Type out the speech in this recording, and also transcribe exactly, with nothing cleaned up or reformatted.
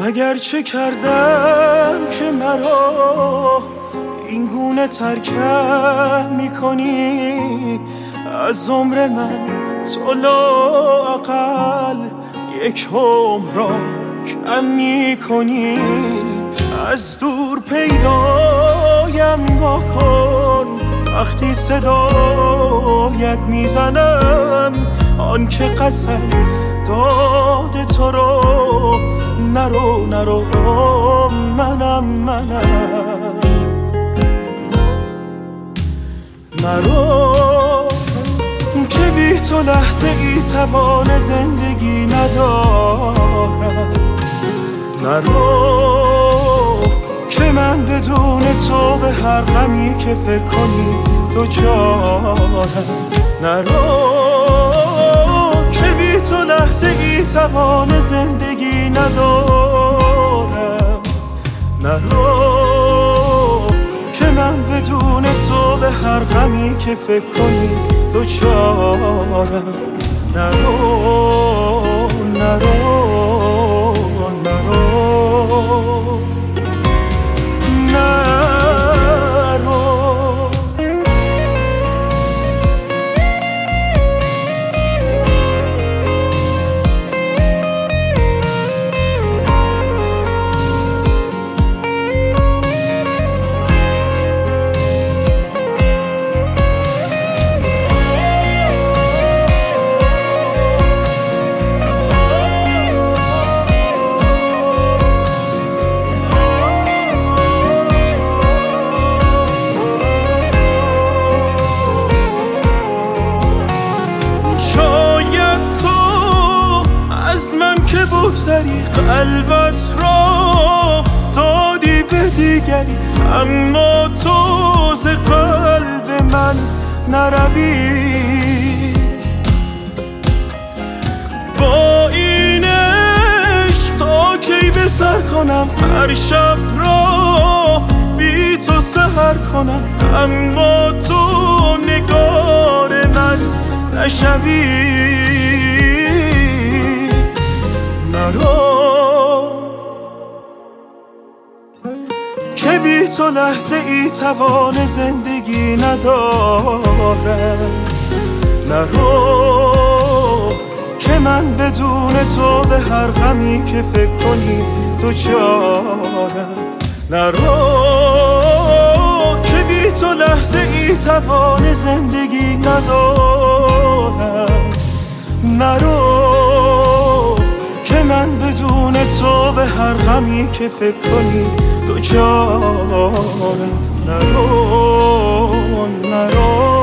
مگر چه کردم که مرا این گونه ترکم میکنی؟ از عمر من تو لااقل یک عمر را کم میکنی. از دور پیدایم بکن وقتی صدایت میزنم، آن که قسم داده تو رو نرو نرو منم منم نرو که بی تو لحظه ای توان زندگی ندارم. نرو که من بدون تو به هر غمی که فکر کنی دوچارم. نرو که بی تو لحظه ای توان زندگی ندارم. نرو که من بدون تو به هر غمی که فکر کنی دوچارم. نرو نرو نرو بگذری قلبت را دادی به دیگری، اما تو ز قلب من نروی. با این عشق تا کی به سر کنم، هر شب را بی تو سحر کنم، اما تو نگار من نشوی. نرو که بی تو لحظه ای توان زندگی ندارم. نرو که من بدون تو به هر غمی که فکر کنی دوچارم. نرو که بی تو لحظه ای توان زندگی ندارم. نرو که من بدون تو به هر غمی که فکر کنی دوچارم. نرو نرو